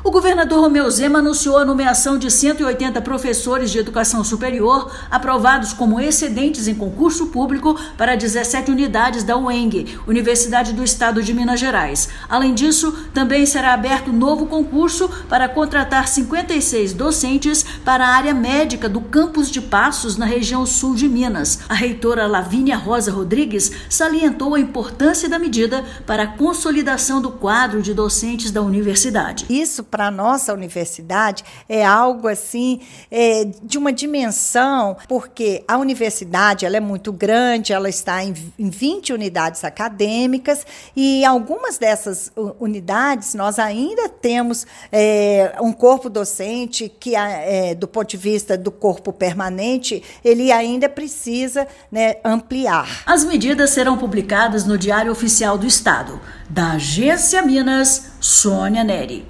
O governador Romeu Zema anunciou a nomeação de 180 professores de educação superior aprovados como excedentes em concurso público para 17 unidades da UENG, Universidade do Estado de Minas Gerais. Além disso, também será aberto novo concurso para contratar 56 docentes para a área médica do campus de Passos, na região sul de Minas. A reitora Lavínia Rosa Rodrigues salientou a importância da medida para a consolidação do quadro de docentes da universidade. Isso, para a nossa universidade, é algo assim, de uma dimensão, porque a universidade ela é muito grande, ela está em 20 unidades acadêmicas, e algumas dessas unidades nós ainda temos um corpo docente que, do ponto de vista do corpo permanente, ele ainda precisa, ampliar. As medidas serão publicadas no Diário Oficial do Estado. Da Agência Minas, Sônia Neri.